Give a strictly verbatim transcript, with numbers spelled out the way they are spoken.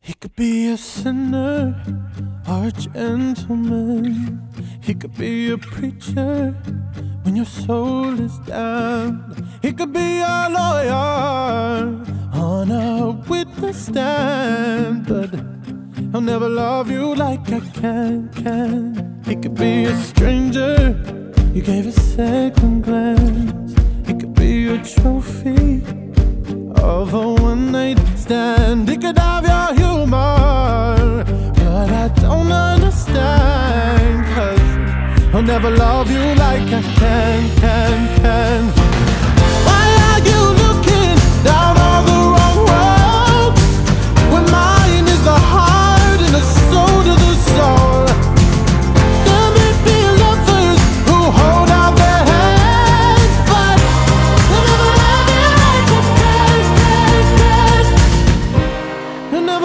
He could be a sinner or a gentleman. He could be a preacher when your soul is damned. He could be a lawyer on a witness stand, but he'll never love you like I can, can. He could be a stranger you gave a second glance. He could be a trophy of a one-night stand. He could have your humor, but I don't understand, 'cause he'll never love you like I can, can, can.